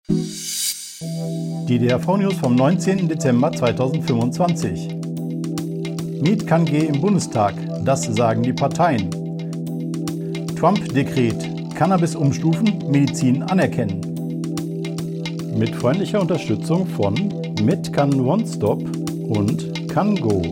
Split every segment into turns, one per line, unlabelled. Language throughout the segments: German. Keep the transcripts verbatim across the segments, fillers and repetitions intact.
Die D H V-News vom neunzehnten Dezember zweitausendfünfundzwanzig. MeetKanG im Bundestag, das sagen die Parteien. Trump-Dekret, Cannabis umstufen, Medizin anerkennen. Mit freundlicher Unterstützung von Medcan One Stop und CanGo.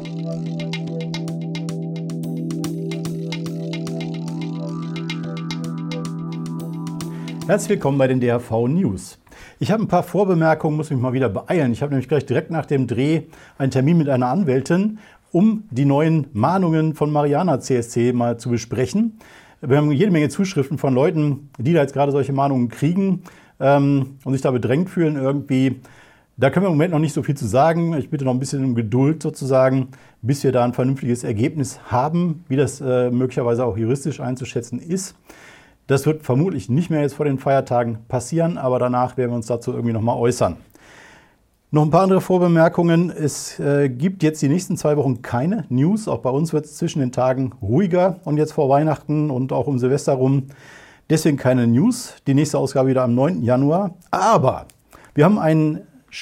Herzlich willkommen bei den D H V-News. Ich habe ein paar Vorbemerkungen, muss mich mal wieder beeilen. Ich habe nämlich gleich direkt nach dem Dreh einen Termin mit einer Anwältin, um die neuen Mahnungen von Mariana C S C mal zu besprechen. Wir haben jede Menge Zuschriften von Leuten, die da jetzt gerade solche Mahnungen kriegen ähm, und sich da bedrängt fühlen irgendwie. Da können wir im Moment noch nicht so viel zu sagen. Ich bitte noch ein bisschen um Geduld sozusagen, bis wir da ein vernünftiges Ergebnis haben, wie das äh, möglicherweise auch juristisch einzuschätzen ist. Das wird vermutlich nicht mehr jetzt vor den Feiertagen passieren, aber danach werden wir uns dazu irgendwie nochmal äußern. Noch ein paar andere Vorbemerkungen. Es äh, gibt jetzt die nächsten zwei Wochen keine News. Auch bei uns wird es zwischen den Tagen ruhiger und jetzt vor Weihnachten und auch um Silvester rum. Deswegen keine News. Die nächste Ausgabe wieder am neunten Januar. Aber wir haben einen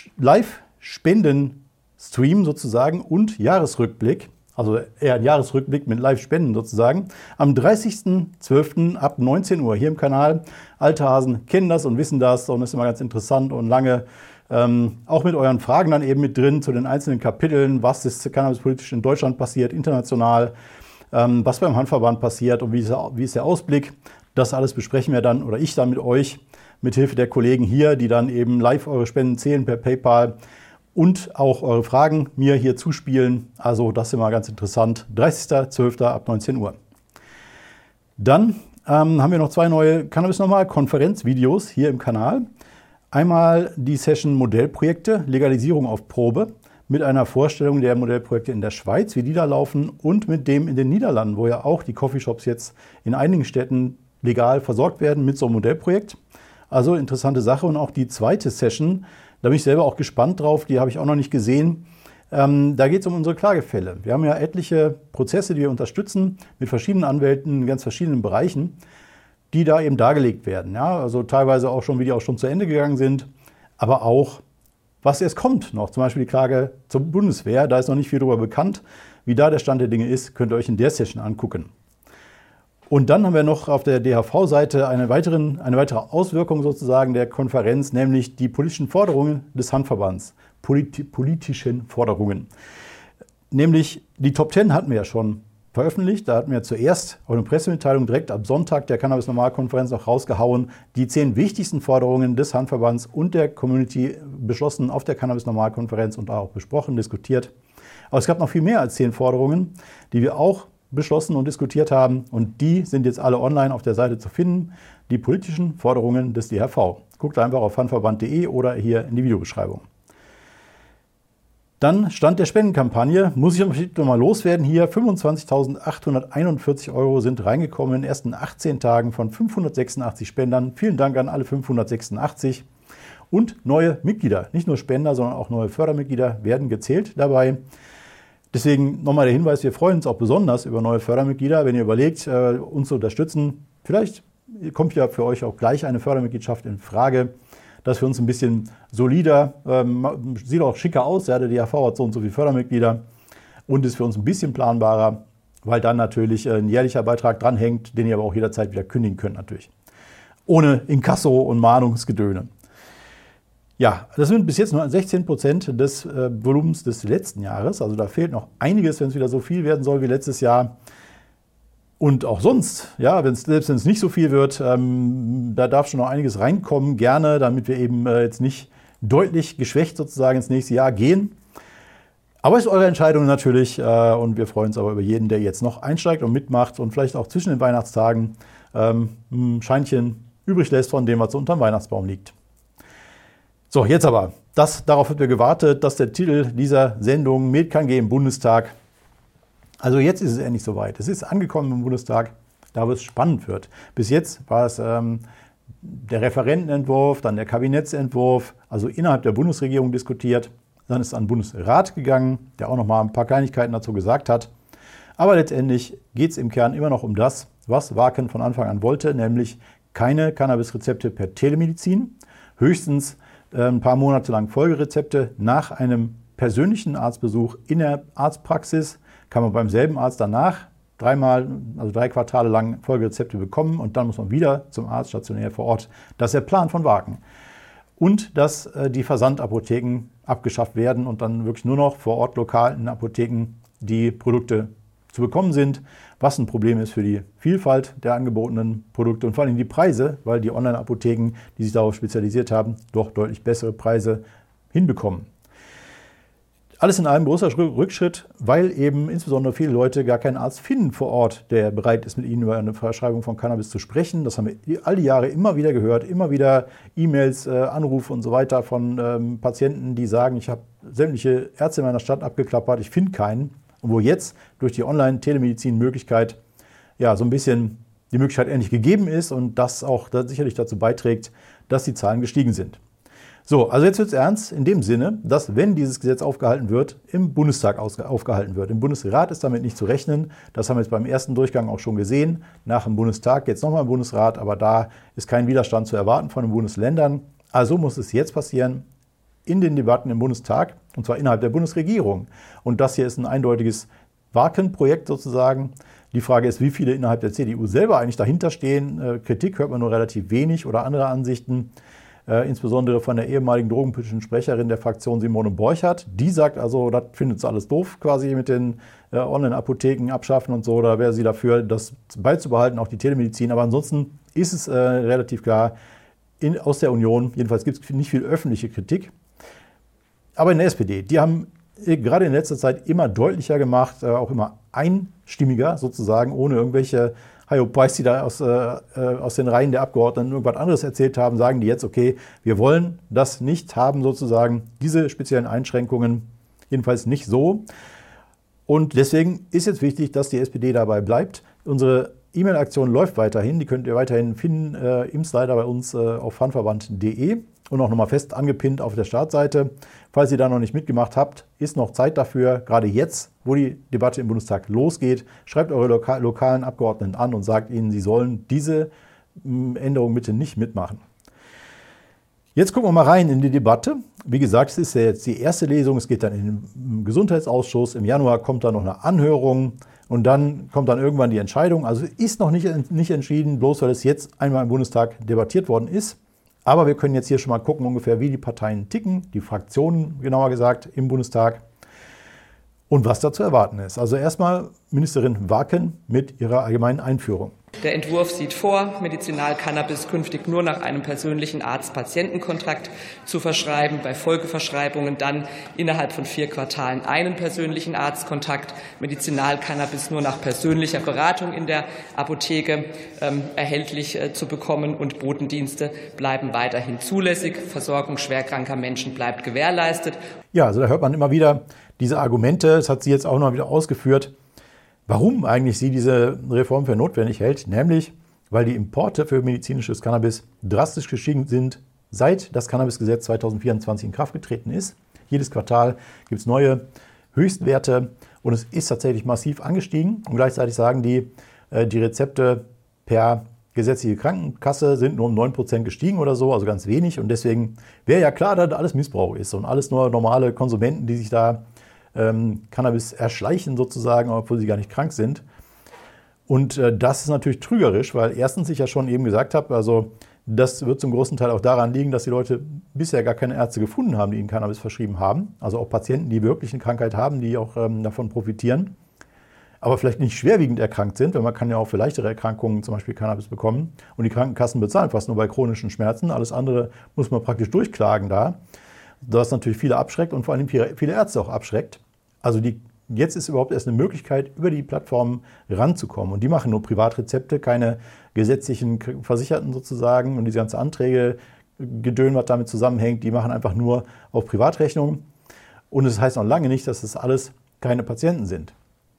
Live-Spenden-Stream sozusagen und Jahresrückblick. Also eher ein Jahresrückblick mit Live-Spenden sozusagen, am dreißigsten zwölften ab neunzehn Uhr hier im Kanal. Alte Hasen kennen das und wissen das und das ist immer ganz interessant und lange. Ähm, auch mit euren Fragen dann eben mit drin zu den einzelnen Kapiteln, was ist cannabispolitisch in Deutschland passiert, international, ähm, was beim Hanfverband passiert und wie ist, wie ist der Ausblick. Das alles besprechen wir dann oder ich dann mit euch, mit Hilfe der Kollegen hier, die dann eben live eure Spenden zählen per PayPal. Und auch eure Fragen mir hier zuspielen. Also das ist immer ganz interessant. dreißigsten zwölften ab neunzehn Uhr. Dann ähm, haben wir noch zwei neue Cannabis-Normal-Konferenzvideos hier im Kanal. Einmal die Session Modellprojekte, Legalisierung auf Probe, mit einer Vorstellung der Modellprojekte in der Schweiz, wie die da laufen, und mit dem in den Niederlanden, wo ja auch die Coffeeshops jetzt in einigen Städten legal versorgt werden mit so einem Modellprojekt. Also interessante Sache. Und auch die zweite Session, da bin ich selber auch gespannt drauf, die habe ich auch noch nicht gesehen. Ähm, da geht es um unsere Klagefälle. Wir haben ja etliche Prozesse, die wir unterstützen, mit verschiedenen Anwälten in ganz verschiedenen Bereichen, die da eben dargelegt werden. Ja? Also teilweise auch schon, wie die auch schon zu Ende gegangen sind, aber auch, was erst kommt noch. Zum Beispiel die Klage zur Bundeswehr, da ist noch nicht viel darüber bekannt. Wie da der Stand der Dinge ist, könnt ihr euch in der Session angucken. Und dann haben wir noch auf der D H V-Seite eine, weiteren, eine weitere Auswirkung sozusagen der Konferenz, nämlich die politischen Forderungen des Hanfverbands. Politi- politischen Forderungen. Nämlich die Top zehn hatten wir ja schon veröffentlicht. Da hatten wir zuerst auch eine Pressemitteilung direkt ab Sonntag der Cannabis-Normal-Konferenz noch rausgehauen. Die zehn wichtigsten Forderungen des Hanfverbands und der Community beschlossen auf der Cannabis-Normal-Konferenz und auch besprochen, diskutiert. Aber es gab noch viel mehr als zehn Forderungen, die wir auch beschlossen und diskutiert haben. Und die sind jetzt alle online auf der Seite zu finden. Die politischen Forderungen des D H V. Guckt einfach auf hanfverband punkt de oder hier in die Videobeschreibung. Dann Stand der Spendenkampagne. Muss ich noch mal loswerden hier. fünfundzwanzigtausendachthunderteinundvierzig Euro sind reingekommen in den ersten achtzehn Tagen von fünfhundertsechsundachtzig Spendern. Vielen Dank an alle fünfhundertsechsundachtzig. Und neue Mitglieder, nicht nur Spender, sondern auch neue Fördermitglieder werden gezählt dabei. Deswegen nochmal der Hinweis, wir freuen uns auch besonders über neue Fördermitglieder. Wenn ihr überlegt, uns zu unterstützen, vielleicht kommt ja für euch auch gleich eine Fördermitgliedschaft in Frage. Das für uns ein bisschen solider, ähm, sieht auch schicker aus. Ja, der D H V hat so und so viele Fördermitglieder und ist für uns ein bisschen planbarer, weil dann natürlich ein jährlicher Beitrag dranhängt, den ihr aber auch jederzeit wieder kündigen könnt natürlich. Ohne Inkasso und Mahnungsgedöne. Ja, das sind bis jetzt nur sechzehn Prozent des äh, Volumens des letzten Jahres. Also da fehlt noch einiges, wenn es wieder so viel werden soll wie letztes Jahr. Und auch sonst, ja, wenn's, selbst wenn es nicht so viel wird, ähm, da darf schon noch einiges reinkommen, gerne, damit wir eben äh, jetzt nicht deutlich geschwächt sozusagen ins nächste Jahr gehen. Aber es ist eure Entscheidung natürlich äh, und wir freuen uns aber über jeden, der jetzt noch einsteigt und mitmacht und vielleicht auch zwischen den Weihnachtstagen ähm, ein Scheinchen übrig lässt von dem, was so unterm Weihnachtsbaum liegt. So, jetzt aber, das, darauf wird wir gewartet, dass der Titel dieser Sendung MeetKanG im Bundestag. Also jetzt ist es endlich soweit. Es ist angekommen im Bundestag, da wo es spannend wird. Bis jetzt war es ähm, der Referentenentwurf, dann der Kabinettsentwurf, also innerhalb der Bundesregierung diskutiert. Dann ist es an den Bundesrat gegangen, der auch noch mal ein paar Kleinigkeiten dazu gesagt hat. Aber letztendlich geht es im Kern immer noch um das, was Waken von Anfang an wollte, nämlich keine Cannabis-Rezepte per Telemedizin, höchstens äh, ein paar Monate lang Folgerezepte nach einem persönlichen Arztbesuch in der Arztpraxis. Kann man beim selben Arzt danach dreimal, also drei Quartale lang Folgerezepte bekommen und dann muss man wieder zum Arzt stationär vor Ort. Das ist der Plan von Waken. Und dass äh, die Versandapotheken abgeschafft werden und dann wirklich nur noch vor Ort lokal in Apotheken die Produkte zu bekommen sind, was ein Problem ist für die Vielfalt der angebotenen Produkte und vor allem die Preise, weil die Online-Apotheken, die sich darauf spezialisiert haben, doch deutlich bessere Preise hinbekommen. Alles in allem großer Rückschritt, weil eben insbesondere viele Leute gar keinen Arzt finden vor Ort, der bereit ist, mit ihnen über eine Verschreibung von Cannabis zu sprechen. Das haben wir all die Jahre immer wieder gehört, immer wieder E-Mails, äh, Anrufe und so weiter von ähm, Patienten, die sagen, ich habe sämtliche Ärzte in meiner Stadt abgeklappert, ich finde keinen. Und wo jetzt durch die Online-Telemedizin-Möglichkeit ja so ein bisschen die Möglichkeit endlich gegeben ist und das auch da sicherlich dazu beiträgt, dass die Zahlen gestiegen sind. So, also jetzt wird es ernst in dem Sinne, dass, wenn dieses Gesetz aufgehalten wird, im Bundestag aufgehalten wird. Im Bundesrat ist damit nicht zu rechnen. Das haben wir jetzt beim ersten Durchgang auch schon gesehen. Nach dem Bundestag jetzt nochmal im Bundesrat, aber da ist kein Widerstand zu erwarten von den Bundesländern. Also muss es jetzt passieren in den Debatten im Bundestag, und zwar innerhalb der Bundesregierung. Und das hier ist ein eindeutiges Waken-Projekt sozusagen. Die Frage ist, wie viele innerhalb der C D U selber eigentlich dahinter stehen. Kritik hört man nur relativ wenig oder andere Ansichten. Äh, insbesondere von der ehemaligen drogenpolitischen Sprecherin der Fraktion Simone Borchardt. Die sagt also, das findet sie alles doof, quasi mit den äh, Online-Apotheken abschaffen und so. Da wäre sie dafür, das beizubehalten, auch die Telemedizin. Aber ansonsten ist es äh, relativ klar, in, aus der Union, jedenfalls gibt es nicht viel öffentliche Kritik. Aber in der S P D, die haben äh, gerade in letzter Zeit immer deutlicher gemacht, äh, auch immer einstimmiger sozusagen, ohne irgendwelche Hyopies, die da aus, äh, aus den Reihen der Abgeordneten irgendwas anderes erzählt haben, sagen die jetzt, okay, wir wollen das nicht haben sozusagen, diese speziellen Einschränkungen, jedenfalls nicht so. Und deswegen ist jetzt wichtig, dass die S P D dabei bleibt. Unsere E-Mail-Aktion läuft weiterhin, die könnt ihr weiterhin finden äh, im Slider bei uns äh, auf funverband punkt de und auch nochmal fest angepinnt auf der Startseite. Falls ihr da noch nicht mitgemacht habt, ist noch Zeit dafür, gerade jetzt, wo die Debatte im Bundestag losgeht. Schreibt eure loka- lokalen Abgeordneten an und sagt ihnen, sie sollen diese mh, Änderung bitte nicht mitmachen. Jetzt gucken wir mal rein in die Debatte. Wie gesagt, es ist ja jetzt die erste Lesung, es geht dann in den Gesundheitsausschuss. Im Januar kommt dann noch eine Anhörung und dann kommt dann irgendwann die Entscheidung. Also ist noch nicht, nicht entschieden, bloß weil es jetzt einmal im Bundestag debattiert worden ist. Aber wir können jetzt hier schon mal gucken, ungefähr wie die Parteien ticken, die Fraktionen genauer gesagt im Bundestag und was da zu erwarten ist. Also erstmal Ministerin Waken mit ihrer allgemeinen Einführung.
Der Entwurf sieht vor, Medizinalcannabis künftig nur nach einem persönlichen Arzt-Patienten-Kontrakt zu verschreiben, bei Folgeverschreibungen dann innerhalb von vier Quartalen einen persönlichen Arztkontakt, Medizinalcannabis nur nach persönlicher Beratung in der Apotheke ähm, erhältlich äh, zu bekommen und Botendienste bleiben weiterhin zulässig, Versorgung schwerkranker Menschen bleibt gewährleistet.
Ja, also da hört man immer wieder diese Argumente, das hat sie jetzt auch noch wieder ausgeführt, warum eigentlich sie diese Reform für notwendig hält, nämlich weil die Importe für medizinisches Cannabis drastisch gestiegen sind, seit das Cannabisgesetz zwanzig vierundzwanzig in Kraft getreten ist. Jedes Quartal gibt es neue Höchstwerte und es ist tatsächlich massiv angestiegen. Und gleichzeitig sagen die, die Rezepte per gesetzliche Krankenkasse sind nur um neun Prozent gestiegen oder so, also ganz wenig. Und deswegen wäre ja klar, dass alles Missbrauch ist und alles nur normale Konsumenten, die sich da ähm, Cannabis erschleichen sozusagen, obwohl sie gar nicht krank sind. Und äh, das ist natürlich trügerisch, weil erstens ich ja schon eben gesagt habe, also das wird zum großen Teil auch daran liegen, dass die Leute bisher gar keine Ärzte gefunden haben, die ihnen Cannabis verschrieben haben. Also auch Patienten, die wirklich eine Krankheit haben, die auch ähm, davon profitieren, aber vielleicht nicht schwerwiegend erkrankt sind, weil man kann ja auch für leichtere Erkrankungen zum Beispiel Cannabis bekommen. Und die Krankenkassen bezahlen fast nur bei chronischen Schmerzen. Alles andere muss man praktisch durchklagen da. Das natürlich viele abschreckt und vor allem viele Ärzte auch abschreckt. Also die, jetzt ist überhaupt erst eine Möglichkeit, über die Plattformen ranzukommen. Und die machen nur Privatrezepte, keine gesetzlichen Versicherten sozusagen. Und diese ganzen Anträge, Gedön, was damit zusammenhängt, die machen einfach nur auf Privatrechnung. Und es heißt noch lange nicht, dass das alles keine Patienten sind.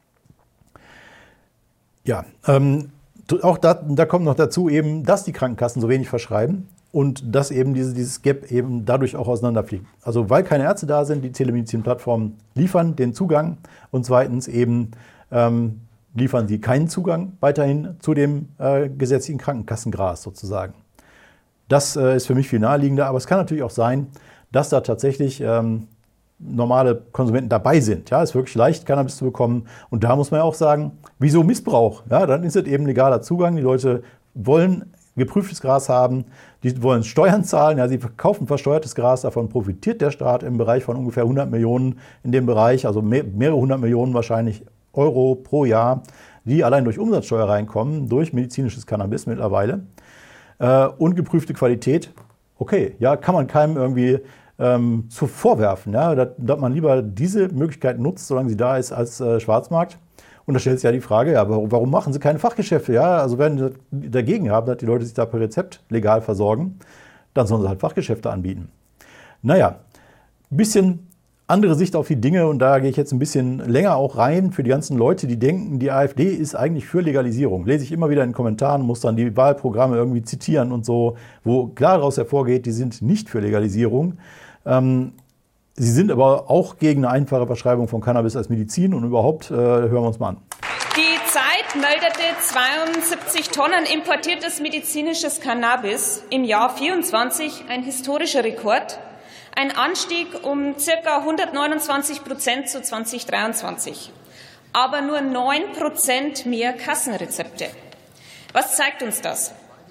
Ja, ähm, auch da, da kommt noch dazu eben, dass die Krankenkassen so wenig verschreiben und dass eben diese, dieses Gap eben dadurch auch auseinanderfliegt. Also weil keine Ärzte da sind, die Telemedizin-Plattformen liefern den Zugang und zweitens eben ähm, liefern sie keinen Zugang weiterhin zu dem äh, gesetzlichen Krankenkassengras sozusagen. Das äh, ist für mich viel naheliegender, aber es kann natürlich auch sein, dass da tatsächlich ähm, normale Konsumenten dabei sind. Ja, es ist wirklich leicht, Cannabis zu bekommen. Und da muss man ja auch sagen, wieso Missbrauch? Ja, dann ist es eben legaler Zugang. Die Leute wollen geprüftes Gras haben, die wollen Steuern zahlen. Ja, sie verkaufen versteuertes Gras, davon profitiert der Staat im Bereich von ungefähr hundert Millionen in dem Bereich, also mehr, mehrere hundert Millionen wahrscheinlich Euro pro Jahr, die allein durch Umsatzsteuer reinkommen, durch medizinisches Cannabis mittlerweile. Äh, und geprüfte Qualität, okay, ja, kann man keinem irgendwie Ähm, zu vorwerfen, ja, dass, dass man lieber diese Möglichkeit nutzt, solange sie da ist, als äh, Schwarzmarkt. Und da stellt sich ja die Frage, ja, warum, warum machen sie keine Fachgeschäfte? Ja, also wenn sie dagegen haben, dass die Leute sich da per Rezept legal versorgen, dann sollen sie halt Fachgeschäfte anbieten. Naja, ein bisschen andere Sicht auf die Dinge und da gehe ich jetzt ein bisschen länger auch rein für die ganzen Leute, die denken, die AfD ist eigentlich für Legalisierung. Lese ich immer wieder in den Kommentaren, muss dann die Wahlprogramme irgendwie zitieren und so, wo klar daraus hervorgeht, die sind nicht für Legalisierung. Ähm, sie sind aber auch gegen eine einfache Verschreibung von Cannabis als Medizin und überhaupt, äh, hören wir uns mal an.
Die Zeit meldete zweiundsiebzig Tonnen importiertes medizinisches Cannabis im Jahr vierundzwanzig, ein historischer Rekord, ein Anstieg um ca. hundertneunundzwanzig Prozent zu zweitausenddreiundzwanzig, aber nur neun Prozent mehr Kassenrezepte. Was zeigt uns das?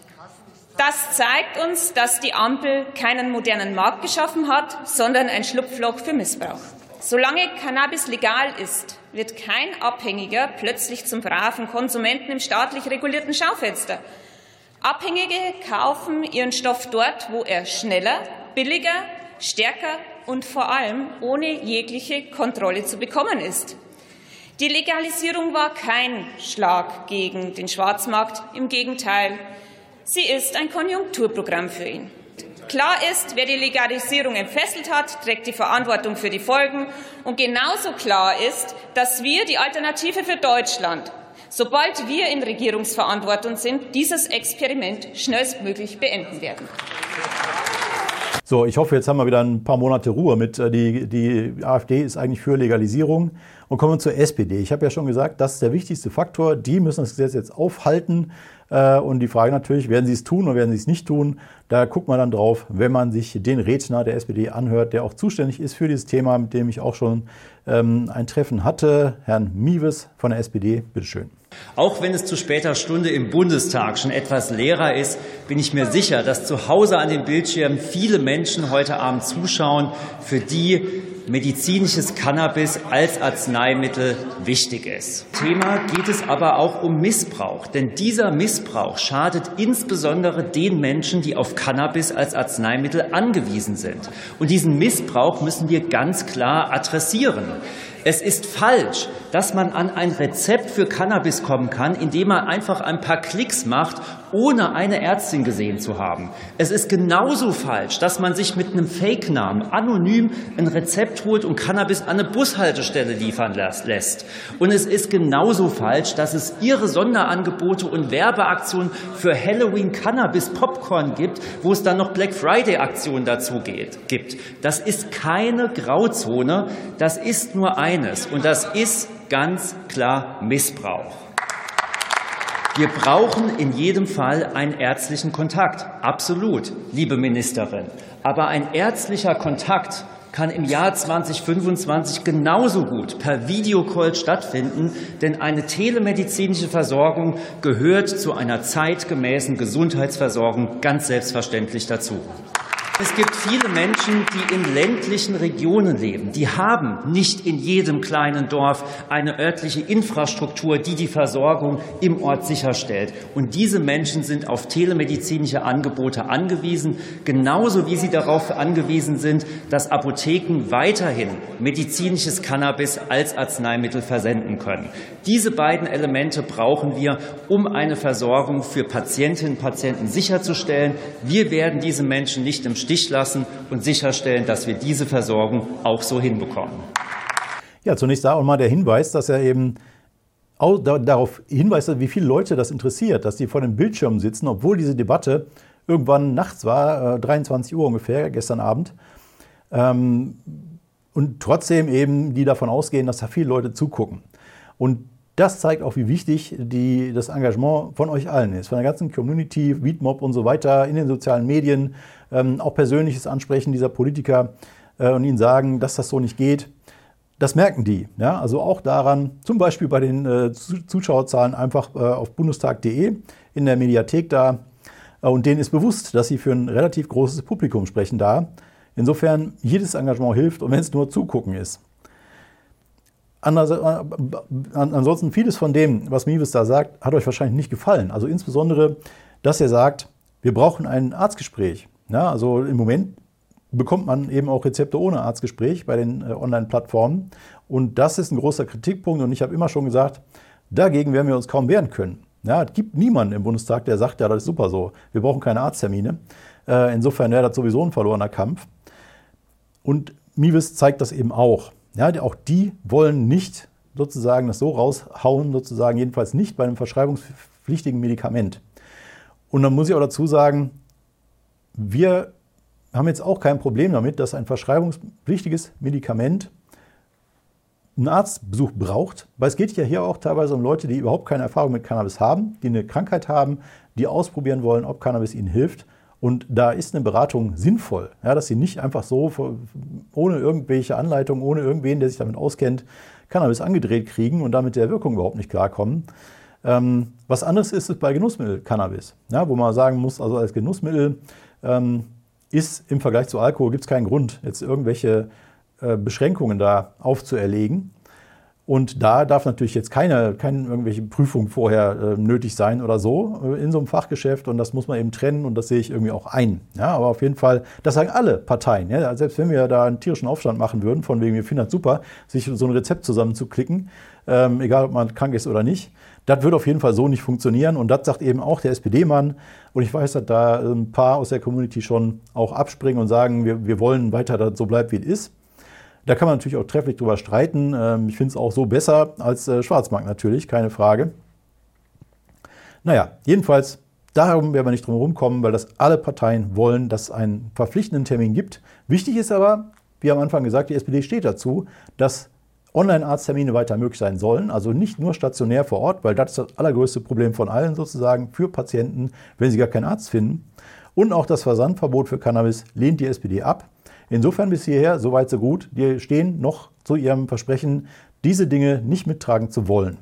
Das zeigt uns, dass die Ampel keinen modernen Markt geschaffen hat, sondern ein Schlupfloch für Missbrauch. Solange Cannabis legal ist, wird kein Abhängiger plötzlich zum braven Konsumenten im staatlich regulierten Schaufenster. Abhängige kaufen ihren Stoff dort, wo er schneller, billiger, stärker und vor allem ohne jegliche Kontrolle zu bekommen ist. Die Legalisierung war kein Schlag gegen den Schwarzmarkt, im Gegenteil. Sie ist ein Konjunkturprogramm für ihn. Klar ist, wer die Legalisierung entfesselt hat, trägt die Verantwortung für die Folgen. Und genauso klar ist, dass wir, die Alternative für Deutschland, sobald wir in Regierungsverantwortung sind, dieses Experiment schnellstmöglich beenden werden.
So, ich hoffe, jetzt haben wir wieder ein paar Monate Ruhe mit. Die, die AfD ist eigentlich für Legalisierung. Und kommen wir zur S P D. Ich habe ja schon gesagt, das ist der wichtigste Faktor. Die müssen das Gesetz jetzt aufhalten. Und die Frage natürlich, werden sie es tun oder werden sie es nicht tun? Da guckt man dann drauf, wenn man sich den Redner der S P D anhört, der auch zuständig ist für dieses Thema, mit dem ich auch schon ähm, ein Treffen hatte. Herrn Mieves von der S P D, bitteschön.
Auch wenn es zu später Stunde im Bundestag schon etwas leerer ist, bin ich mir sicher, dass zu Hause an den Bildschirmen viele Menschen heute Abend zuschauen, für die medizinisches Cannabis als Arzneimittel wichtig ist. Thema geht es aber auch um Missbrauch, denn dieser Missbrauch schadet insbesondere den Menschen, die auf Cannabis als Arzneimittel angewiesen sind. Und diesen Missbrauch müssen wir ganz klar adressieren. Es ist falsch, dass man an ein Rezept für Cannabis kommen kann, indem man einfach ein paar Klicks macht, ohne eine Ärztin gesehen zu haben. Es ist genauso falsch, dass man sich mit einem Fake-Namen anonym ein Rezept holt und Cannabis an eine Bushaltestelle liefern lässt. Und es ist genauso falsch, dass es irre Sonderangebote und Werbeaktionen für Halloween Cannabis Popcorn gibt, wo es dann noch Black Friday Aktionen dazu geht, gibt. Das ist keine Grauzone, das ist nur eines und das ist ganz klar Missbrauch. Wir brauchen in jedem Fall einen ärztlichen Kontakt. Absolut, liebe Ministerin. Aber ein ärztlicher Kontakt kann im Jahr zweitausendfünfundzwanzig genauso gut per Videocall stattfinden, denn eine telemedizinische Versorgung gehört zu einer zeitgemäßen Gesundheitsversorgung ganz selbstverständlich dazu. Es gibt viele Menschen, die in ländlichen Regionen leben. Die haben nicht in jedem kleinen Dorf eine örtliche Infrastruktur, die die Versorgung im Ort sicherstellt. Und diese Menschen sind auf telemedizinische Angebote angewiesen, genauso wie sie darauf angewiesen sind, dass Apotheken weiterhin medizinisches Cannabis als Arzneimittel versenden können. Diese beiden Elemente brauchen wir, um eine Versorgung für Patientinnen und Patienten sicherzustellen. Wir werden diese Menschen nicht im Stich lassen und sicherstellen, dass wir diese Versorgung auch so hinbekommen.
Ja, zunächst da auch mal der Hinweis, dass er eben auch darauf hinweist, wie viele Leute das interessiert, dass die vor den Bildschirmen sitzen, obwohl diese Debatte irgendwann nachts war, dreiundzwanzig Uhr ungefähr, gestern Abend. Und trotzdem eben die davon ausgehen, dass da viele Leute zugucken. Und Das zeigt auch, wie wichtig die, das Engagement von euch allen ist. Von der ganzen Community, Weedmob und so weiter, in den sozialen Medien, ähm, auch persönliches Ansprechen dieser Politiker äh, und ihnen sagen, dass das so nicht geht. Das merken die. Ja? Also auch daran, zum Beispiel bei den äh, Zuschauerzahlen einfach äh, auf bundestag punkt de in der Mediathek da. Äh, und denen ist bewusst, dass sie für ein relativ großes Publikum sprechen da. Insofern, jedes Engagement hilft, und wenn es nur zugucken ist. Ansonsten vieles von dem, was Mewis da sagt, hat euch wahrscheinlich nicht gefallen. Also insbesondere, dass er sagt, wir brauchen ein Arztgespräch. Ja, also im Moment bekommt man eben auch Rezepte ohne Arztgespräch bei den äh, Online-Plattformen. Und das ist ein großer Kritikpunkt. Und ich habe immer schon gesagt, dagegen werden wir uns kaum wehren können. Ja, es gibt niemanden im Bundestag, der sagt, ja, das ist super so, wir brauchen keine Arzttermine. Äh, insofern wäre das sowieso ein verlorener Kampf. Und Mewis zeigt das eben auch. Ja, auch die wollen nicht sozusagen das so raushauen, sozusagen jedenfalls nicht bei einem verschreibungspflichtigen Medikament. Und dann muss ich auch dazu sagen, wir haben jetzt auch kein Problem damit, dass ein verschreibungspflichtiges Medikament einen Arztbesuch braucht, weil es geht ja hier auch teilweise um Leute, die überhaupt keine Erfahrung mit Cannabis haben, die eine Krankheit haben, die ausprobieren wollen, ob Cannabis ihnen hilft. Und da ist eine Beratung sinnvoll, ja, dass sie nicht einfach so ohne irgendwelche Anleitungen, ohne irgendwen, der sich damit auskennt, Cannabis angedreht kriegen und damit der Wirkung überhaupt nicht klarkommen. Ähm, was anderes ist es bei Genussmittel-Cannabis, ja, wo man sagen muss, also als Genussmittel ähm, ist im Vergleich zu Alkohol, gibt es keinen Grund, jetzt irgendwelche äh, Beschränkungen da aufzuerlegen. Und da darf natürlich jetzt keine, keine irgendwelche Prüfung vorher äh, nötig sein oder so äh, in so einem Fachgeschäft. Und das muss man eben trennen und das sehe ich irgendwie auch ein. Ja, aber auf jeden Fall, das sagen alle Parteien. Ja, selbst wenn wir da einen tierischen Aufstand machen würden, von wegen, wir finden das super, sich so ein Rezept zusammenzuklicken, ähm, egal ob man krank ist oder nicht, das wird auf jeden Fall so nicht funktionieren. Und das sagt eben auch der S P D-Mann. Und ich weiß, dass da ein paar aus der Community schon auch abspringen und sagen, wir, wir wollen weiter, dass es so bleibt, wie es ist. Da kann man natürlich auch trefflich drüber streiten. Ich finde es auch so besser als Schwarzmarkt natürlich, keine Frage. Naja, jedenfalls, darum werden wir nicht drum herum kommen, weil das alle Parteien wollen, dass es einen verpflichtenden Termin gibt. Wichtig ist aber, wie am Anfang gesagt, die S P D steht dazu, dass Online-Arzttermine weiter möglich sein sollen. Also nicht nur stationär vor Ort, weil das ist das allergrößte Problem von allen sozusagen für Patienten, wenn sie gar keinen Arzt finden. Und auch das Versandverbot für Cannabis lehnt die S P D ab. Insofern bis hierher, so weit, so gut. Die stehen noch zu ihrem Versprechen, diese Dinge nicht mittragen zu wollen.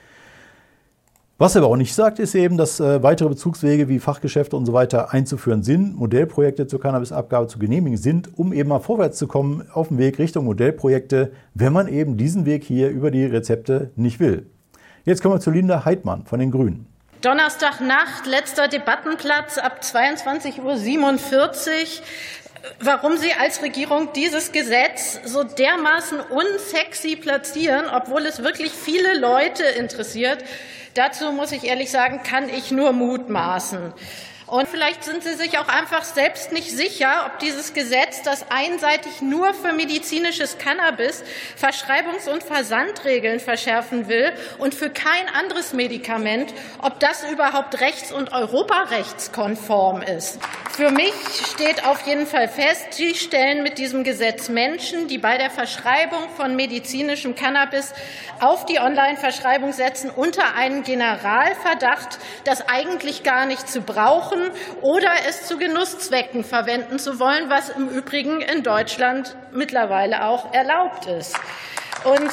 Was er aber auch nicht sagt, ist eben, dass äh, weitere Bezugswege wie Fachgeschäfte und so weiter einzuführen sind, Modellprojekte zur Cannabisabgabe zu genehmigen sind, um eben mal vorwärts zu kommen auf dem Weg Richtung Modellprojekte, wenn man eben diesen Weg hier über die Rezepte nicht will. Jetzt kommen wir zu Linda Heidmann von den Grünen.
Donnerstagnacht, letzter Debattenplatz ab zweiundzwanzig Uhr siebenundvierzig. Warum Sie als Regierung dieses Gesetz so dermaßen unsexy platzieren, obwohl es wirklich viele Leute interessiert, dazu muss ich ehrlich sagen, kann ich nur mutmaßen. Und vielleicht sind Sie sich auch einfach selbst nicht sicher, ob dieses Gesetz, das einseitig nur für medizinisches Cannabis Verschreibungs- und Versandregeln verschärfen will und für kein anderes Medikament, ob das überhaupt rechts- und europarechtskonform ist. Für mich steht auf jeden Fall fest, Sie stellen mit diesem Gesetz Menschen, die bei der Verschreibung von medizinischem Cannabis auf die Online-Verschreibung setzen, unter einen Generalverdacht, das eigentlich gar nicht zu brauchen oder es zu Genusszwecken verwenden zu wollen, was im Übrigen in Deutschland mittlerweile auch erlaubt ist. Und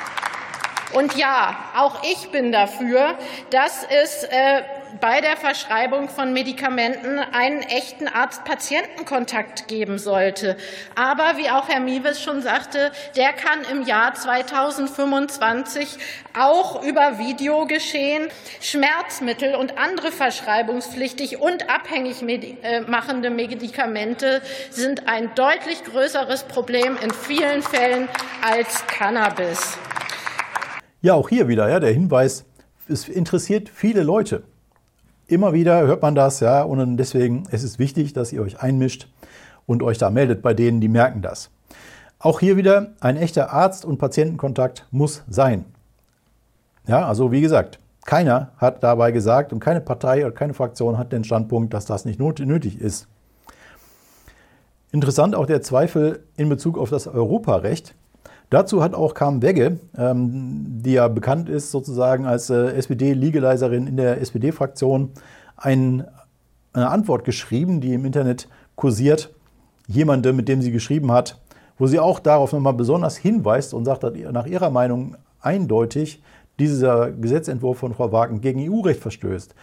Und ja, auch ich bin dafür, dass es äh, bei der Verschreibung von Medikamenten einen echten Arzt-Patienten-Kontakt geben sollte. Aber wie auch Herr Mewis schon sagte, der kann im Jahr zweitausendfünfundzwanzig auch über Video geschehen. Schmerzmittel und andere verschreibungspflichtig und abhängig machende Medikamente sind ein deutlich größeres Problem in vielen Fällen als Cannabis.
Ja, auch hier wieder ja, der Hinweis, es interessiert viele Leute. Immer wieder hört man das, ja, und deswegen es ist wichtig, dass ihr euch einmischt und euch da meldet bei denen, die merken das. Auch hier wieder ein echter Arzt- und Patientenkontakt muss sein. Ja, also wie gesagt, keiner hat dabei gesagt und keine Partei oder keine Fraktion hat den Standpunkt, dass das nicht nötig ist. Interessant auch der Zweifel in Bezug auf das Europarecht. Dazu hat auch Carmen Wegge, ähm, die ja bekannt ist sozusagen als äh, S P D-Legalizerin in der S P D-Fraktion, ein, eine Antwort geschrieben, die im Internet kursiert, jemandem, mit dem sie geschrieben hat, wo sie auch darauf nochmal besonders hinweist und sagt, dass nach ihrer Meinung eindeutig dieser Gesetzentwurf von Frau Wagen gegen E U-Recht verstößt.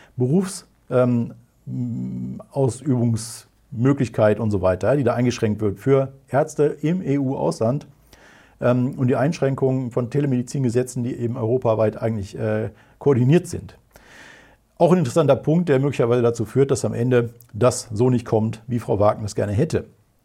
Berufsausübungsmöglichkeit ähm, und so weiter, die da eingeschränkt wird für Ärzte im E U-Ausland. Ähm, und die Einschränkungen von Telemedizingesetzen, die eben europaweit eigentlich äh, koordiniert sind. Auch ein interessanter Punkt, der möglicherweise dazu führt, dass am Ende das so nicht kommt, wie Frau Wagen es gerne hätte.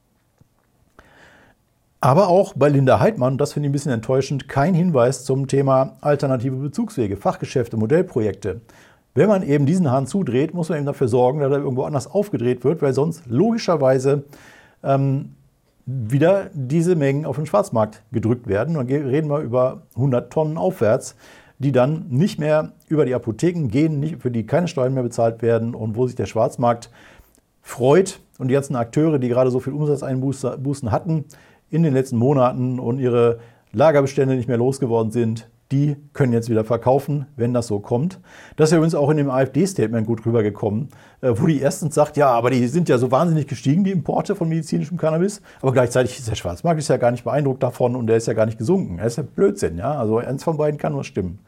Aber auch bei Linda Heidmann, das finde ich ein bisschen enttäuschend, kein Hinweis zum Thema alternative Bezugswege, Fachgeschäfte, Modellprojekte. Wenn man eben diesen Hahn zudreht, muss man eben dafür sorgen, dass er irgendwo anders aufgedreht wird, weil sonst logischerweise ähm, wieder diese Mengen auf den Schwarzmarkt gedrückt werden. Und dann reden wir über hundert Tonnen aufwärts, die dann nicht mehr über die Apotheken gehen, nicht, für die keine Steuern mehr bezahlt werden und wo sich der Schwarzmarkt freut und die ganzen Akteure, die gerade so viel Umsatzeinbußen hatten in den letzten Monaten und ihre Lagerbestände nicht mehr losgeworden sind, die können jetzt wieder verkaufen, wenn das so kommt. Das ist ja übrigens auch in dem AfD-Statement gut rübergekommen, wo die erstens sagt, ja, aber die sind ja so wahnsinnig gestiegen, die Importe von medizinischem Cannabis, aber gleichzeitig ist der Schwarzmarkt ist ja gar nicht beeindruckt davon und der ist ja gar nicht gesunken. Das ist ja Blödsinn, ja. Also eins von beiden kann nur stimmen.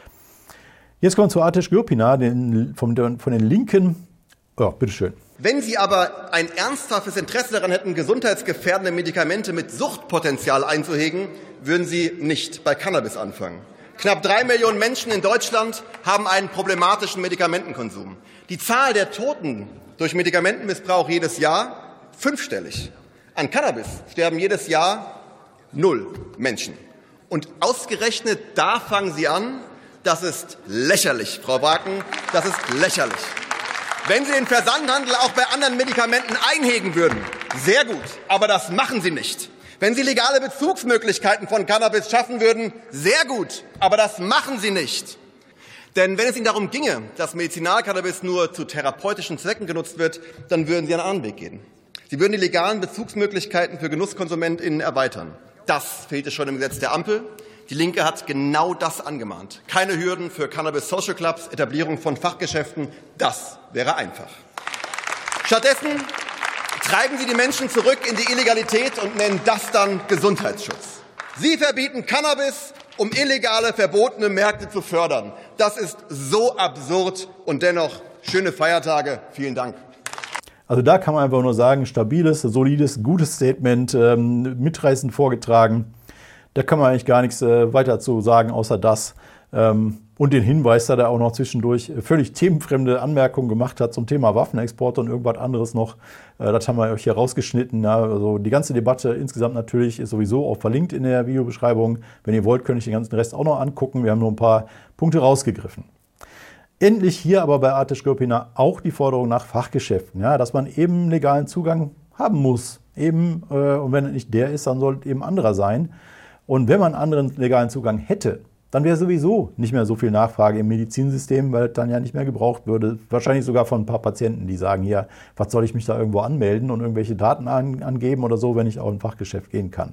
Jetzt kommen wir zu Ateş Gürpınar, den, von, von den Linken. Ja, bitteschön.
Wenn Sie aber ein ernsthaftes Interesse daran hätten, gesundheitsgefährdende Medikamente mit Suchtpotenzial einzuhegen, würden Sie nicht bei Cannabis anfangen. Knapp drei Millionen Menschen in Deutschland haben einen problematischen Medikamentenkonsum. Die Zahl der Toten durch Medikamentenmissbrauch jedes Jahr fünfstellig. An Cannabis sterben jedes Jahr null Menschen. Und ausgerechnet da fangen Sie an. Das ist lächerlich, Frau Wagen, das ist lächerlich. Wenn Sie den Versandhandel auch bei anderen Medikamenten einhegen würden, sehr gut, aber das machen Sie nicht. Wenn Sie legale Bezugsmöglichkeiten von Cannabis schaffen würden, sehr gut, aber das machen Sie nicht. Denn wenn es Ihnen darum ginge, dass Medizinalcannabis nur zu therapeutischen Zwecken genutzt wird, dann würden Sie einen anderen Weg gehen. Sie würden die legalen Bezugsmöglichkeiten für GenusskonsumentInnen erweitern. Das fehlte schon im Gesetz der Ampel. Die Linke hat genau das angemahnt. Keine Hürden für Cannabis-Social Clubs, Etablierung von Fachgeschäften, das wäre einfach. Stattdessen treiben Sie die Menschen zurück in die Illegalität und nennen das dann Gesundheitsschutz. Sie verbieten Cannabis, um illegale, verbotene Märkte zu fördern. Das ist so absurd und dennoch schöne Feiertage. Vielen Dank.
Also da kann man einfach nur sagen, stabiles, solides, gutes Statement, ähm, mitreißend vorgetragen. Da kann man eigentlich gar nichts äh, weiter zu sagen, außer das. Ähm, und den Hinweis, dass er auch noch zwischendurch völlig themenfremde Anmerkungen gemacht hat zum Thema Waffenexport und irgendwas anderes noch. Äh, das haben wir euch hier rausgeschnitten. Ja, also die ganze Debatte insgesamt natürlich ist sowieso auch verlinkt in der Videobeschreibung. Wenn ihr wollt, könnt ihr den ganzen Rest auch noch angucken. Wir haben nur ein paar Punkte rausgegriffen. Endlich hier aber bei Ateş Gürpınar auch die Forderung nach Fachgeschäften, ja, dass man eben legalen Zugang haben muss. Eben, äh, und wenn es nicht der ist, dann sollte eben anderer sein. Und wenn man einen anderen legalen Zugang hätte, dann wäre sowieso nicht mehr so viel Nachfrage im Medizinsystem, weil es dann ja nicht mehr gebraucht würde. Wahrscheinlich sogar von ein paar Patienten, die sagen, hier, was soll ich mich da irgendwo anmelden und irgendwelche Daten an, angeben oder so, wenn ich auch in ein Fachgeschäft gehen kann.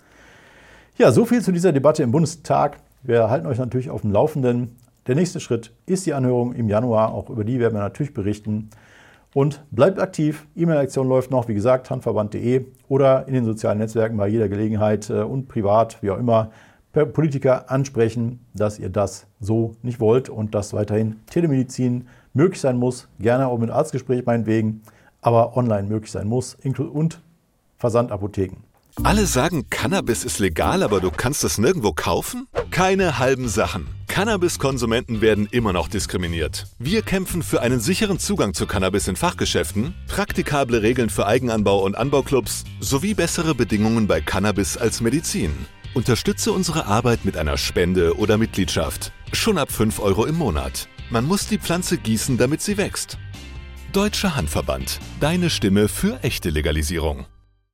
Ja, so viel zu dieser Debatte im Bundestag. Wir halten euch natürlich auf dem Laufenden. Der nächste Schritt ist die Anhörung im Januar. Auch über die werden wir natürlich berichten. Und bleibt aktiv. E-Mail-Aktion läuft noch, wie gesagt, handverband punkt de oder in den sozialen Netzwerken bei jeder Gelegenheit und privat, wie auch immer, per Politiker ansprechen, dass ihr das so nicht wollt und dass weiterhin Telemedizin möglich sein muss. Gerne auch mit Arztgespräch meinetwegen, aber online möglich sein muss und Versandapotheken.
Alle sagen, Cannabis ist legal, aber du kannst es nirgendwo kaufen? Keine halben Sachen. Cannabis-Konsumenten werden immer noch diskriminiert. Wir kämpfen für einen sicheren Zugang zu Cannabis in Fachgeschäften, praktikable Regeln für Eigenanbau und Anbauclubs sowie bessere Bedingungen bei Cannabis als Medizin. Unterstütze unsere Arbeit mit einer Spende oder Mitgliedschaft. Schon ab fünf Euro im Monat. Man muss die Pflanze gießen, damit sie wächst. Deutscher Handverband. Deine Stimme für echte Legalisierung.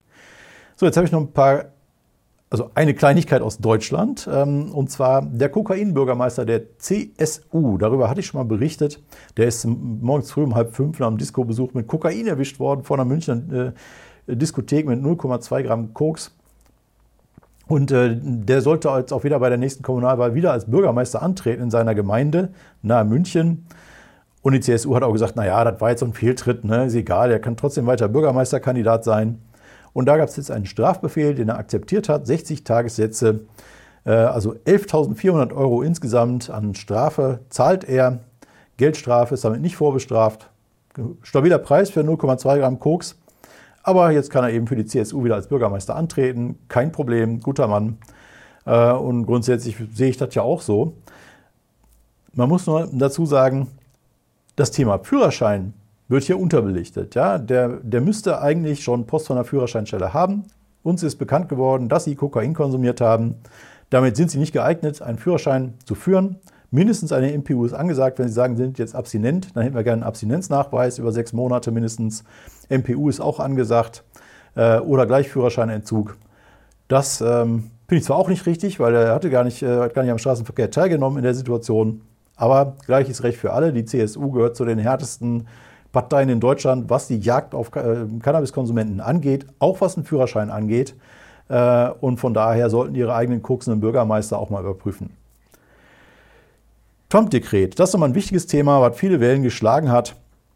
So, jetzt habe ich noch ein paar, also eine Kleinigkeit aus Deutschland, ähm, und zwar der Kokainbürgermeister der C S U. Darüber hatte ich schon mal berichtet. Der ist morgens früh um halb fünf nach einem Disco-Besuch mit Kokain erwischt worden vor einer Münchner äh, Diskothek mit null Komma zwei Gramm Koks. Und äh, der sollte jetzt auch wieder bei der nächsten Kommunalwahl wieder als Bürgermeister antreten in seiner Gemeinde nahe München. Und die C S U hat auch gesagt, naja, das war jetzt so ein Fehltritt, ne? Ist egal, er kann trotzdem weiter Bürgermeisterkandidat sein. Und da gab es jetzt einen Strafbefehl, den er akzeptiert hat, sechzig Tagessätze, äh, also elftausendvierhundert Euro insgesamt an Strafe zahlt er. Geldstrafe ist damit nicht vorbestraft. Stabiler Preis für null Komma zwei Gramm Koks. Aber jetzt kann er eben für die C S U wieder als Bürgermeister antreten. Kein Problem, guter Mann. Äh, und grundsätzlich sehe ich das ja auch so. Man muss nur dazu sagen, das Thema Führerschein wird hier unterbelichtet. Ja? Der, der müsste eigentlich schon Post von der Führerscheinstelle haben. Uns ist bekannt geworden, dass sie Kokain konsumiert haben. Damit sind sie nicht geeignet, einen Führerschein zu führen. Mindestens eine M P U ist angesagt. Wenn Sie sagen, Sie sind jetzt abstinent, dann hätten wir gerne einen Abstinenznachweis über sechs Monate mindestens. M P U ist auch angesagt äh, oder gleich Führerscheinentzug. Das ähm, finde ich zwar auch nicht richtig, weil er hatte gar nicht, äh, hat gar nicht am Straßenverkehr teilgenommen in der Situation. Aber gleiches Recht für alle. Die C S U gehört zu den härtesten Parteien in Deutschland, was die Jagd auf äh, Cannabiskonsumenten angeht, auch was den Führerschein angeht. Äh, und von daher sollten ihre eigenen koksenden Bürgermeister auch mal überprüfen. Trump-Dekret, das ist nochmal ein wichtiges Thema, was viele Wellen geschlagen hat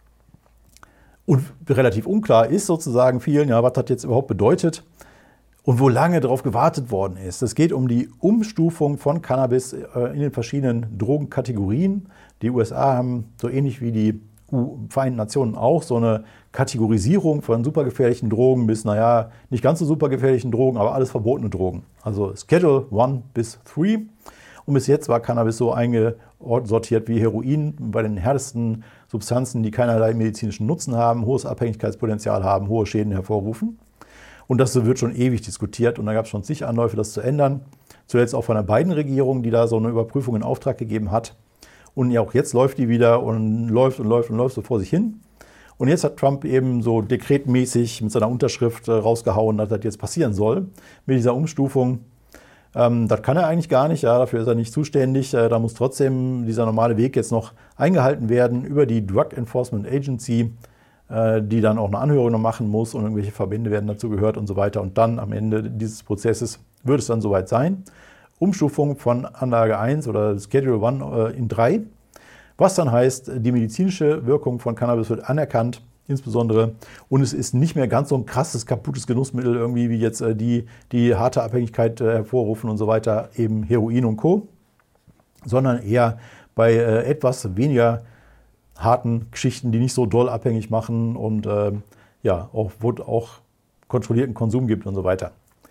und relativ unklar ist sozusagen vielen, ja, was das jetzt überhaupt bedeutet und wo lange darauf gewartet worden ist. Es geht um die Umstufung von Cannabis in den verschiedenen Drogenkategorien. Die U S A haben so ähnlich wie die Vereinten Nationen auch so eine Kategorisierung von supergefährlichen Drogen bis, naja, nicht ganz so supergefährlichen Drogen, aber alles verbotene Drogen. Also Schedule eins bis drei. Und bis jetzt war Cannabis so eingesortiert wie Heroin bei den härtesten Substanzen, die keinerlei medizinischen Nutzen haben, hohes Abhängigkeitspotenzial haben, hohe Schäden hervorrufen. Und das wird schon ewig diskutiert und da gab es schon zig Anläufe, das zu ändern. Zuletzt auch von der Biden-Regierung, die da so eine Überprüfung in Auftrag gegeben hat. Und ja, auch jetzt läuft die wieder und läuft und läuft und läuft so vor sich hin. Und jetzt hat Trump eben so dekretmäßig mit seiner Unterschrift rausgehauen, dass das jetzt passieren soll mit dieser Umstufung. Ähm, das kann er eigentlich gar nicht, ja, dafür ist er nicht zuständig. Äh, da muss trotzdem dieser normale Weg jetzt noch eingehalten werden über die Drug Enforcement Agency, äh, die dann auch eine Anhörung noch machen muss und irgendwelche Verbände werden dazu gehört und so weiter. Und dann am Ende dieses Prozesses wird es dann soweit sein. Umstufung von Anlage eins oder Schedule eins äh, in drei, was dann heißt, die medizinische Wirkung von Cannabis wird anerkannt, insbesondere, und es ist nicht mehr ganz so ein krasses, kaputtes Genussmittel irgendwie wie jetzt äh, die, die harte Abhängigkeit äh, hervorrufen und so weiter, eben Heroin und Co., sondern eher bei äh, etwas weniger harten Geschichten, die nicht so doll abhängig machen und äh, ja, auch, wo es auch kontrollierten Konsum gibt und so weiter.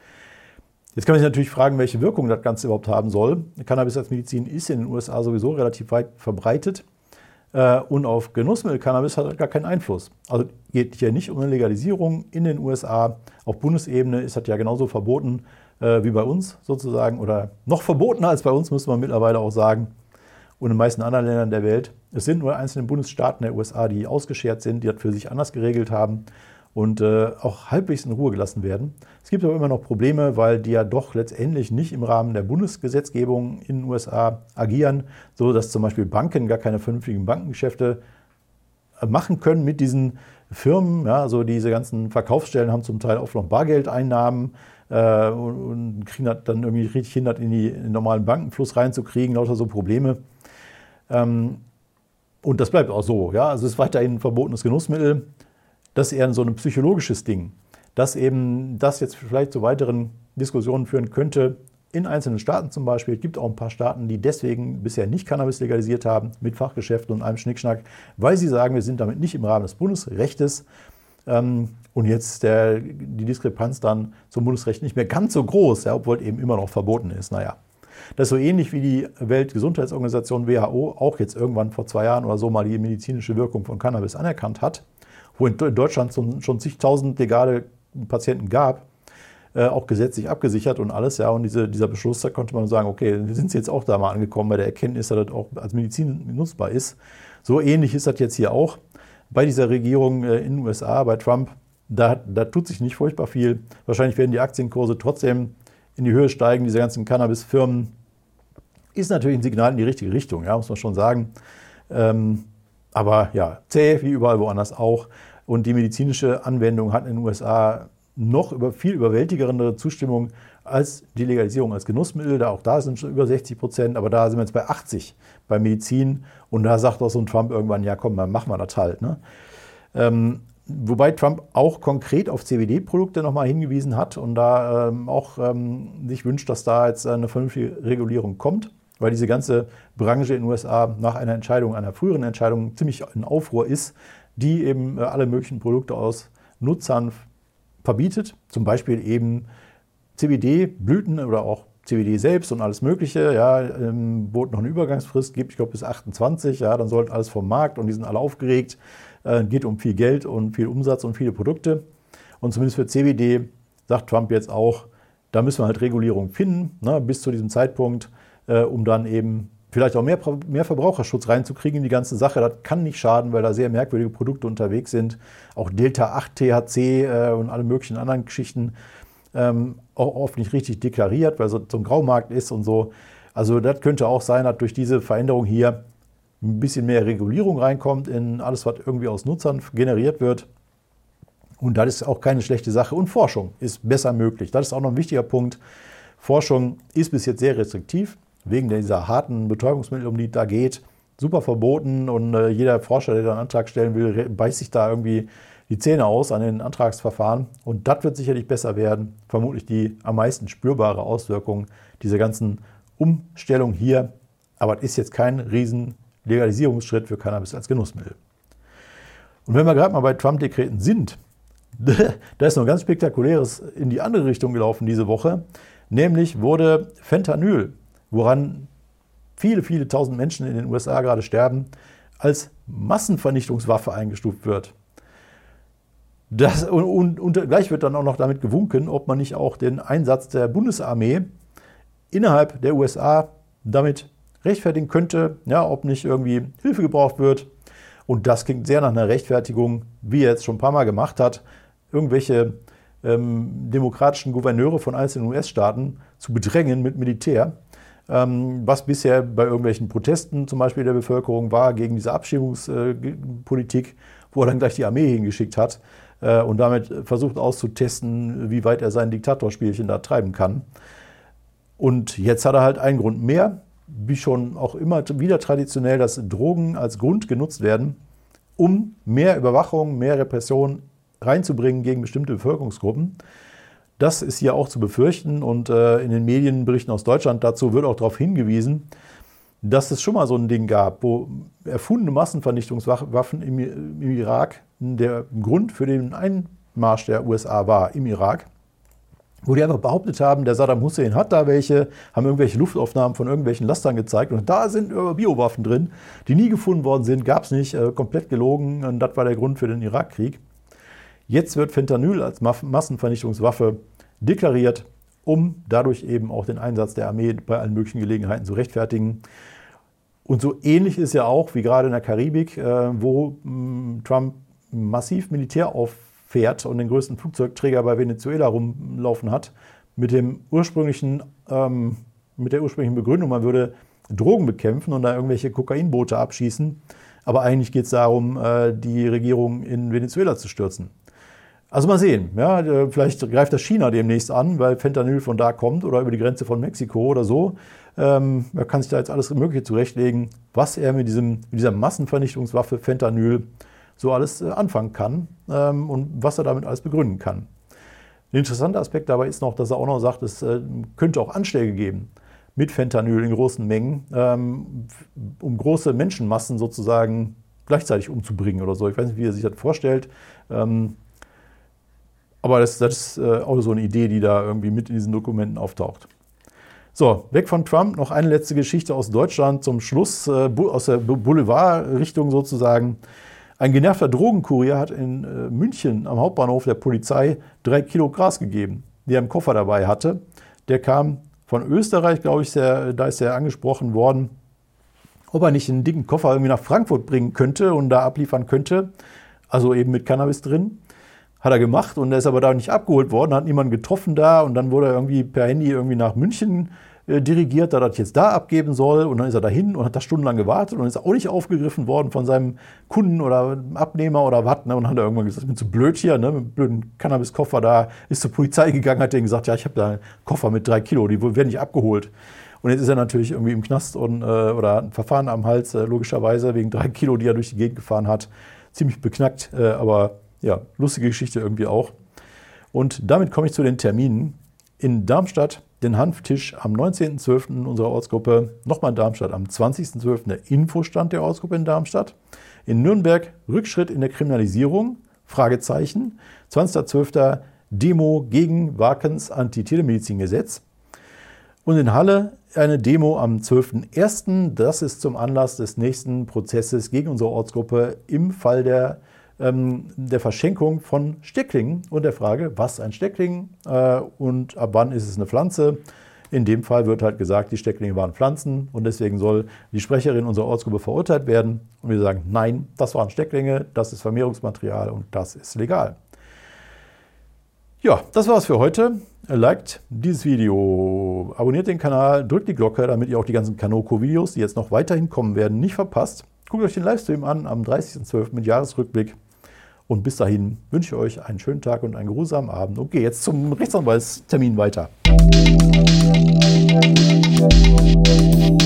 Jetzt kann man sich natürlich fragen, welche Wirkung das Ganze überhaupt haben soll. Cannabis als Medizin ist in den U S A sowieso relativ weit verbreitet. Und auf Genussmittel-Cannabis hat das gar keinen Einfluss. Also geht hier nicht um eine Legalisierung in den U S A. Auf Bundesebene ist das ja genauso verboten äh, wie bei uns sozusagen. Oder noch verbotener als bei uns, müsste man mittlerweile auch sagen. Und in den meisten anderen Ländern der Welt. Es sind nur einzelne Bundesstaaten der U S A, die ausgeschert sind, die das für sich anders geregelt haben und äh, auch halbwegs in Ruhe gelassen werden. Es gibt aber immer noch Probleme, weil die ja doch letztendlich nicht im Rahmen der Bundesgesetzgebung in den U S A agieren, so dass zum Beispiel Banken gar keine vernünftigen Bankengeschäfte machen können mit diesen Firmen. Ja, also diese ganzen Verkaufsstellen haben zum Teil oft noch Bargeldeinnahmen äh, und, und kriegen das dann irgendwie richtig hin, das in, die, in den normalen Bankenfluss reinzukriegen, lauter so Probleme. Ähm, und das bleibt auch so. Ja? Also es ist weiterhin ein verbotenes Genussmittel. Das ist eher so ein psychologisches Ding, dass eben das jetzt vielleicht zu weiteren Diskussionen führen könnte, in einzelnen Staaten zum Beispiel. Es gibt auch ein paar Staaten, die deswegen bisher nicht Cannabis legalisiert haben, mit Fachgeschäften und allem Schnickschnack, weil sie sagen, wir sind damit nicht im Rahmen des Bundesrechtes. Und jetzt der, die Diskrepanz dann zum Bundesrecht nicht mehr ganz so groß, ja, obwohl es eben immer noch verboten ist. Naja, das ist so ähnlich wie die Weltgesundheitsorganisation W H O auch jetzt irgendwann vor zwei Jahren oder so mal die medizinische Wirkung von Cannabis anerkannt hat, wo in Deutschland schon zigtausend legale Patienten gab, äh, auch gesetzlich abgesichert und alles. Ja, und diese, dieser Beschluss, da konnte man sagen, okay, wir sind jetzt auch da mal angekommen bei der Erkenntnis, dass das auch als Medizin nutzbar ist. So ähnlich ist das jetzt hier auch bei dieser Regierung äh, in den U S A, bei Trump. Da, da tut sich nicht furchtbar viel. Wahrscheinlich werden die Aktienkurse trotzdem in die Höhe steigen. Diese ganzen Cannabis-Firmen ist natürlich ein Signal in die richtige Richtung, ja, muss man schon sagen. Ähm, Aber ja, zäh wie überall woanders auch. Und die medizinische Anwendung hat in den U S A noch über viel überwältigende Zustimmung als die Legalisierung als Genussmittel. Da, auch da sind schon über sechzig Prozent, aber da sind wir jetzt bei achtzig bei Medizin. Und da sagt auch so ein Trump irgendwann, ja komm, dann machen wir das halt. Ne? Ähm, wobei Trump auch konkret auf C B D-Produkte nochmal hingewiesen hat und da ähm, auch ähm, sich wünscht, dass da jetzt eine vernünftige Regulierung kommt, weil diese ganze Branche in den U S A nach einer Entscheidung, einer früheren Entscheidung ziemlich in Aufruhr ist, die eben äh, alle möglichen Produkte aus Nutzhanf verbietet, zum Beispiel eben C B D-Blüten oder auch C B D selbst und alles Mögliche. Ja, ähm, bot noch eine Übergangsfrist, gibt, ich glaube bis achtundzwanzig, ja, dann sollte alles vom Markt und die sind alle aufgeregt. Äh, geht um viel Geld und viel Umsatz und viele Produkte. Und zumindest für C B D sagt Trump jetzt auch, da müssen wir halt Regulierung finden, ne, bis zu diesem Zeitpunkt, äh, um dann eben vielleicht auch mehr, mehr Verbraucherschutz reinzukriegen in die ganze Sache. Das kann nicht schaden, weil da sehr merkwürdige Produkte unterwegs sind. Auch Delta acht T H C äh, und alle möglichen anderen Geschichten ähm, auch oft nicht richtig deklariert, weil so, so ein Graumarkt ist und so. Also das könnte auch sein, dass durch diese Veränderung hier ein bisschen mehr Regulierung reinkommt in alles, was irgendwie aus Nutzern generiert wird. Und das ist auch keine schlechte Sache. Und Forschung ist besser möglich. Das ist auch noch ein wichtiger Punkt. Forschung ist bis jetzt sehr restriktiv, wegen dieser harten Betäubungsmittel, um die es da geht. Super verboten und äh, jeder Forscher, der da einen Antrag stellen will, beißt sich da irgendwie die Zähne aus an den Antragsverfahren. Und das wird sicherlich besser werden. Vermutlich die am meisten spürbare Auswirkung dieser ganzen Umstellung hier. Aber es ist jetzt kein riesen Legalisierungsschritt für Cannabis als Genussmittel. Und wenn wir gerade mal bei Trump-Dekreten sind, da ist noch ganz Spektakuläres in die andere Richtung gelaufen diese Woche. Nämlich wurde Fentanyl, woran viele, viele tausend Menschen in den U S A gerade sterben, als Massenvernichtungswaffe eingestuft wird. Das, und, und, und gleich wird dann auch noch damit gewunken, ob man nicht auch den Einsatz der Bundesarmee innerhalb der U S A damit rechtfertigen könnte, ja, ob nicht irgendwie Hilfe gebraucht wird. Und das klingt sehr nach einer Rechtfertigung, wie er jetzt schon ein paar Mal gemacht hat, irgendwelche ähm, demokratischen Gouverneure von einzelnen U S-Staaten zu bedrängen mit Militär, ähm, was bisher bei irgendwelchen Protesten zum Beispiel der Bevölkerung war gegen diese Abschiebungspolitik, äh, wo er dann gleich die Armee hingeschickt hat äh, und damit versucht auszutesten, wie weit er sein Diktatorspielchen da treiben kann. Und jetzt hat er halt einen Grund mehr, wie schon auch immer wieder traditionell, dass Drogen als Grund genutzt werden, um mehr Überwachung, mehr Repression reinzubringen gegen bestimmte Bevölkerungsgruppen. Das ist hier auch zu befürchten und äh, in den Medienberichten aus Deutschland dazu wird auch darauf hingewiesen, dass es schon mal so ein Ding gab, wo erfundene Massenvernichtungswaffen im, im Irak der Grund für den Einmarsch der U S A war im Irak, wo die einfach behauptet haben, der Saddam Hussein hat da welche, haben irgendwelche Luftaufnahmen von irgendwelchen Lastern gezeigt und da sind Biowaffen drin, die nie gefunden worden sind, gab es nicht, äh, komplett gelogen und das war der Grund für den Irakkrieg. Jetzt wird Fentanyl als Massenvernichtungswaffe deklariert, um dadurch eben auch den Einsatz der Armee bei allen möglichen Gelegenheiten zu rechtfertigen. Und so ähnlich ist ja auch wie gerade in der Karibik, äh, wo mh, Trump massiv Militär auffährt und den größten Flugzeugträger bei Venezuela rumlaufen hat, mit dem ursprünglichen, ähm, mit der ursprünglichen Begründung, man würde Drogen bekämpfen und da irgendwelche Kokainboote abschießen. Aber eigentlich geht es darum, äh, die Regierung in Venezuela zu stürzen. Also mal sehen, ja, vielleicht greift das China demnächst an, weil Fentanyl von da kommt oder über die Grenze von Mexiko oder so. Ähm, er kann sich da jetzt alles Mögliche zurechtlegen, was er mit, diesem, mit dieser Massenvernichtungswaffe Fentanyl so alles äh, anfangen kann ähm, und was er damit alles begründen kann. Ein interessanter Aspekt dabei ist noch, dass er auch noch sagt, es äh, könnte auch Anschläge geben mit Fentanyl in großen Mengen, ähm, um große Menschenmassen sozusagen gleichzeitig umzubringen oder so. Ich weiß nicht, wie er sich das vorstellt. Ähm, Aber das, das ist äh, auch so eine Idee, die da irgendwie mit in diesen Dokumenten auftaucht. So, weg von Trump, noch eine letzte Geschichte aus Deutschland zum Schluss, äh, aus der Boulevardrichtung sozusagen. Ein genervter Drogenkurier hat in äh, München am Hauptbahnhof der Polizei drei Kilo Gras gegeben, die er im Koffer dabei hatte. Der kam von Österreich, glaube ich, sehr, da ist er angesprochen worden, ob er nicht einen dicken Koffer irgendwie nach Frankfurt bringen könnte und da abliefern könnte, also eben mit Cannabis drin. Hat er gemacht und er ist aber da nicht abgeholt worden, hat niemanden getroffen da und dann wurde er irgendwie per Handy irgendwie nach München äh, dirigiert, dass er das jetzt da abgeben soll. Und dann ist er dahin und hat da stundenlang gewartet und ist auch nicht aufgegriffen worden von seinem Kunden oder Abnehmer oder was. Ne? Und dann hat er irgendwann gesagt, ich bin zu blöd hier, ne? mit einem blöden Cannabiskoffer da, ist zur Polizei gegangen, hat denen gesagt, ja, ich habe da einen Koffer mit drei Kilo, die werden nicht abgeholt. Und jetzt ist er natürlich irgendwie im Knast und, äh, oder ein Verfahren am Hals, äh, logischerweise, wegen drei Kilo, die er durch die Gegend gefahren hat. Ziemlich beknackt, äh, aber ja, lustige Geschichte irgendwie auch. Und damit komme ich zu den Terminen. In Darmstadt den Hanftisch am neunzehnten zwölften unserer Ortsgruppe, nochmal in Darmstadt am zwanzigsten zwölften der Infostand der Ortsgruppe in Darmstadt. In Nürnberg Rückschritt in der Kriminalisierung, Fragezeichen, zwanzigsten zwölften Demo gegen Warkens Anti-Telemedizin-Gesetz. Und in Halle eine Demo am zwölften ersten Das ist zum Anlass des nächsten Prozesses gegen unsere Ortsgruppe im Fall der, ähm, der Verschenkung von Stecklingen und der Frage, was ein Steckling äh, und ab wann ist es eine Pflanze. In dem Fall wird halt gesagt, die Stecklinge waren Pflanzen und deswegen soll die Sprecherin unserer Ortsgruppe verurteilt werden. Und wir sagen, nein, das waren Stecklinge, das ist Vermehrungsmaterial und das ist legal. Ja, das war's für heute. Liked dieses Video, abonniert den Kanal, drückt die Glocke, damit ihr auch die ganzen Kanoko-Videos, die jetzt noch weiterhin kommen werden, nicht verpasst. Guckt euch den Livestream an am dreißigsten zwölften mit Jahresrückblick. Und bis dahin wünsche ich euch einen schönen Tag und einen geruhsamen Abend. Okay, jetzt zum Rechtsanwaltstermin weiter.